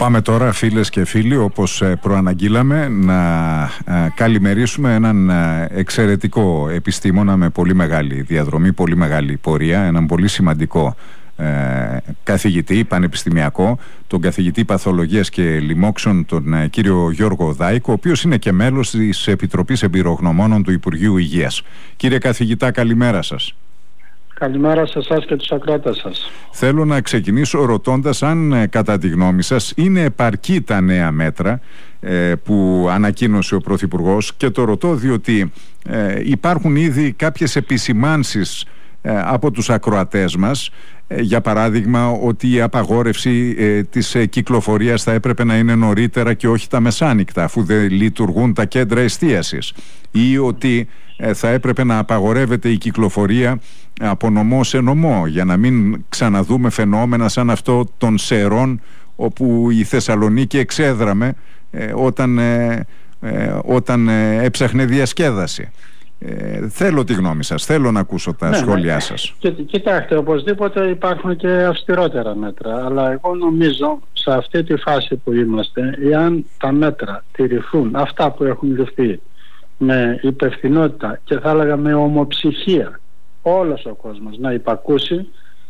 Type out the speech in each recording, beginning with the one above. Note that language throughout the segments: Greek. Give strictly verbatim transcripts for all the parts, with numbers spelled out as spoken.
Πάμε τώρα, φίλες και φίλοι, όπως προαναγγείλαμε, να καλημερίσουμε έναν εξαιρετικό επιστήμονα με πολύ μεγάλη διαδρομή, πολύ μεγάλη πορεία, έναν πολύ σημαντικό ε, καθηγητή πανεπιστημιακό, τον καθηγητή Παθολογίας και Λοιμόξεων, τον κύριο Γιώργο Δάικο, ο οποίος είναι και μέλος της Επιτροπής Εμπειρογνωμόνων του Υπουργείου Υγείας. Κύριε καθηγητά, καλημέρα σας. Καλημέρα σε εσάς και τους ακροατές σας. Θέλω να ξεκινήσω ρωτώντας αν κατά τη γνώμη σας είναι επαρκή τα νέα μέτρα ε, που ανακοίνωσε ο Πρωθυπουργός, και το ρωτώ διότι ε, υπάρχουν ήδη κάποιες επισημάνσεις ε, από τους ακροατές μας, ε, για παράδειγμα ότι η απαγόρευση ε, της ε, κυκλοφορίας θα έπρεπε να είναι νωρίτερα και όχι τα μεσάνυχτα, αφού δεν λειτουργούν τα κέντρα εστίασης, ή ότι ε, θα έπρεπε να απαγορεύεται η κυκλοφορία από νομό σε νομό, για να μην ξαναδούμε φαινόμενα σαν αυτό των Σερών, όπου η Θεσσαλονίκη εξέδραμε ε, όταν, ε, ε, όταν ε, έψαχνε διασκέδαση. Ε, θέλω τη γνώμη σας, θέλω να ακούσω τα ναι, σχόλιά ναι. σας. Και, κοιτάξτε, οπωσδήποτε υπάρχουν και αυστηρότερα μέτρα, αλλά εγώ νομίζω σε αυτή τη φάση που είμαστε, εάν τα μέτρα τηρηθούν, αυτά που έχουν ληφθεί με υπευθυνότητα και θα έλεγα με ομοψυχία, όλος ο κόσμος να υπακούσει,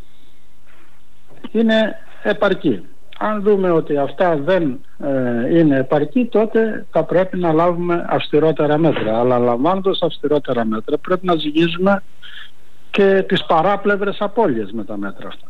είναι επαρκή. Αν δούμε ότι αυτά δεν ε, είναι επαρκή, τότε θα πρέπει να λάβουμε αυστηρότερα μέτρα. Αλλά λαμβάνοντας αυστηρότερα μέτρα πρέπει να ζυγίζουμε και τις παράπλευρες απώλειες με τα μέτρα αυτά.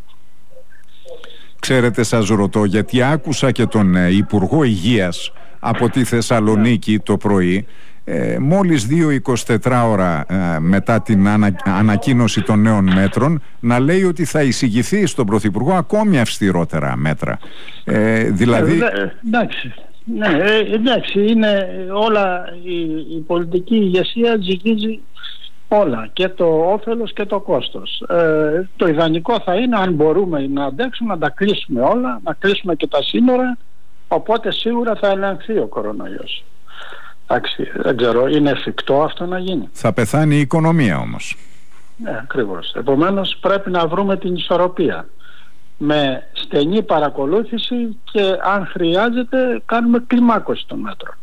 Ξέρετε, σας ρωτώ, γιατί άκουσα και τον ε, Υπουργό Υγείας από τη Θεσσαλονίκη το πρωί, Ε, μόλις δύο εικοσιτέσσερις ώρα ε, μετά την ανα, ανακοίνωση των νέων μέτρων, να λέει ότι θα εισηγηθεί στον Πρωθυπουργό ακόμη αυστηρότερα μέτρα. Ε, δηλαδή... Ε, εντάξει, ναι, ε, εντάξει, είναι όλα, η, η πολιτική ηγεσία ζυγίζει όλα, και το όφελος και το κόστος. Ε, το ιδανικό θα είναι, αν μπορούμε να αντέξουμε, να τα κλείσουμε όλα, να κλείσουμε και τα σύνορα, οπότε σίγουρα θα ελεγχθεί ο κορονοϊός. Εντάξει, δεν ξέρω, είναι εφικτό αυτό να γίνει? Θα πεθάνει η οικονομία όμως. Ναι, ακριβώς. Επομένως πρέπει να βρούμε την ισορροπία με στενή παρακολούθηση και αν χρειάζεται κάνουμε κλιμάκωση των μέτρων.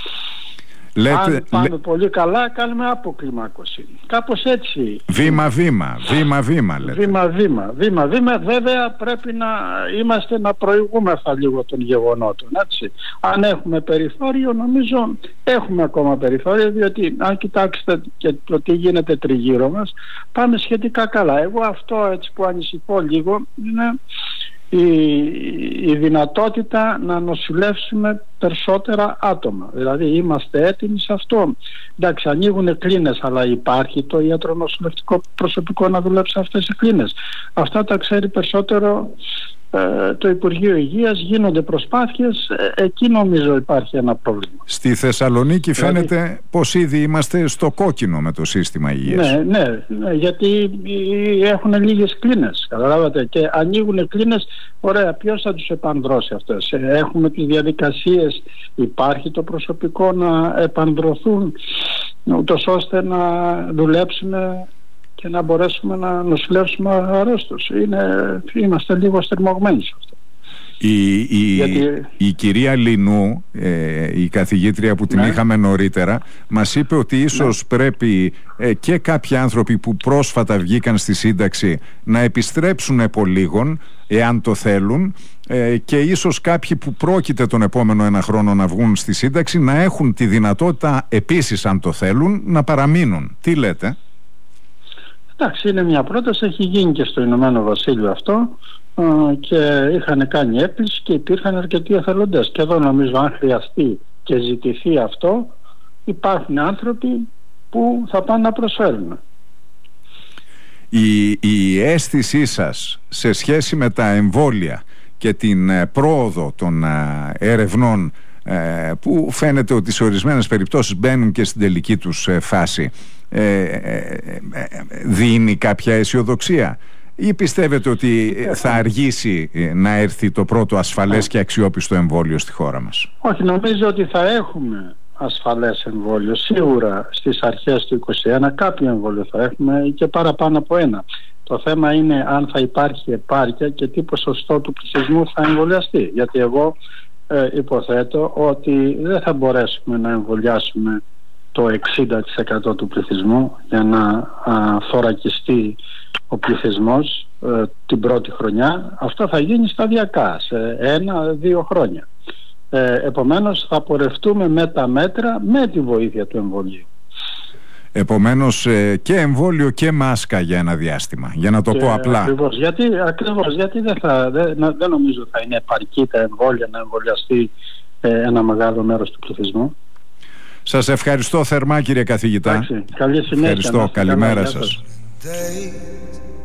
Λέτε, αν πάμε λέ... πολύ καλά, κάνουμε αποκλιμάκωση. Κάπως έτσι. Βήμα-βήμα, βήμα-βήμα λέτε. Βήμα-βήμα, βήμα-βήμα. Βέβαια πρέπει να είμαστε, να προηγούμεθα λίγο των γεγονότων, έτσι. Αν έχουμε περιθώριο, νομίζω έχουμε ακόμα περιθώριο, διότι αν κοιτάξετε και το τι γίνεται τριγύρω μας, πάμε σχετικά καλά. Εγώ αυτό έτσι που ανησυχώ λίγο είναι η, η δυνατότητα να νοσηλεύσουμε περισσότερα άτομα. Δηλαδή είμαστε έτοιμοι σε αυτό? Εντάξει, ανοίγουν κλίνες, αλλά υπάρχει το ιατρονοσηλευτικό προσωπικό να δουλέψει αυτές οι κλίνες? Αυτά τα ξέρει περισσότερο ε, το Υπουργείο Υγείας. Γίνονται προσπάθειες, ε, εκεί νομίζω υπάρχει ένα πρόβλημα. Στη Θεσσαλονίκη δηλαδή... φαίνεται πως ήδη είμαστε στο κόκκινο με το σύστημα υγείας. Ναι, ναι, ναι, γιατί έχουν λίγες κλίνες, καταλάβατε, και ανοίγουν κλίνες. Ωραία, ποιος θα τους επανδρώσει αυτές? Έχουμε τις διαδικασίες, υπάρχει το προσωπικό να επανδρωθούν, ούτως ώστε να δουλέψουμε και να μπορέσουμε να νοσηλεύσουμε αρρώστους? Είναι, είμαστε λίγο στριμωγμένοι σε αυτό. Η, η, Γιατί... η κυρία Λινού, ε, η καθηγήτρια που την ναι. είχαμε νωρίτερα, μας είπε ότι ίσως ναι. πρέπει ε, και κάποιοι άνθρωποι που πρόσφατα βγήκαν στη σύνταξη να επιστρέψουν επολίγων, εάν το θέλουν, ε, και ίσως κάποιοι που πρόκειται τον επόμενο ένα χρόνο να βγουν στη σύνταξη να έχουν τη δυνατότητα επίσης, αν το θέλουν, να παραμείνουν. Τι λέτε? Εντάξει, είναι μια πρόταση, έχει γίνει και στο Ηνωμένο Βασίλειο αυτό, και είχαν κάνει έκκληση και υπήρχαν αρκετοί εθελοντές, και εδώ νομίζω αν χρειαστεί και ζητηθεί αυτό, υπάρχουν άνθρωποι που θα πάνε να προσφέρουν. Η, η αίσθησή σας σε σχέση με τα εμβόλια και την ε, πρόοδο των ε, ερευνών, ε, που φαίνεται ότι σε ορισμένες περιπτώσεις μπαίνουν και στην τελική τους ε, φάση, ε, ε, ε, δίνει κάποια αισιοδοξία, ή πιστεύετε ότι θα αργήσει να έρθει το πρώτο ασφαλές και αξιόπιστο εμβόλιο στη χώρα μας? Όχι, νομίζω ότι θα έχουμε ασφαλές εμβόλιο. Σίγουρα στις αρχές του είκοσι ένα κάποιο εμβόλιο θα έχουμε και παραπάνω από ένα. Το θέμα είναι αν θα υπάρχει επάρκεια και τι ποσοστό του πληθυσμού θα εμβολιαστεί. Γιατί εγώ ε, υποθέτω ότι δεν θα μπορέσουμε να εμβολιάσουμε το εξήντα τοις εκατό του πληθυσμού για να α, θωρακιστεί ο πληθυσμός ε, την πρώτη χρονιά. Αυτό θα γίνει σταδιακά, σε ένα-δύο χρόνια. Ε, επομένως θα πορευτούμε με τα μέτρα με τη βοήθεια του εμβολίου. Επομένως ε, και εμβόλιο και μάσκα για ένα διάστημα, για να το και, πω απλά. Ακριβώς, γιατί, ακριβώς, γιατί δεν, θα, δεν, δεν νομίζω θα είναι επαρκή τα εμβόλια να εμβολιαστεί ε, ένα μεγάλο μέρος του πληθυσμού. Σας ευχαριστώ θερμά, κύριε καθηγητά. Εντάξει, καλή συνέχεια. Ευχαριστώ, καλημέρα σας.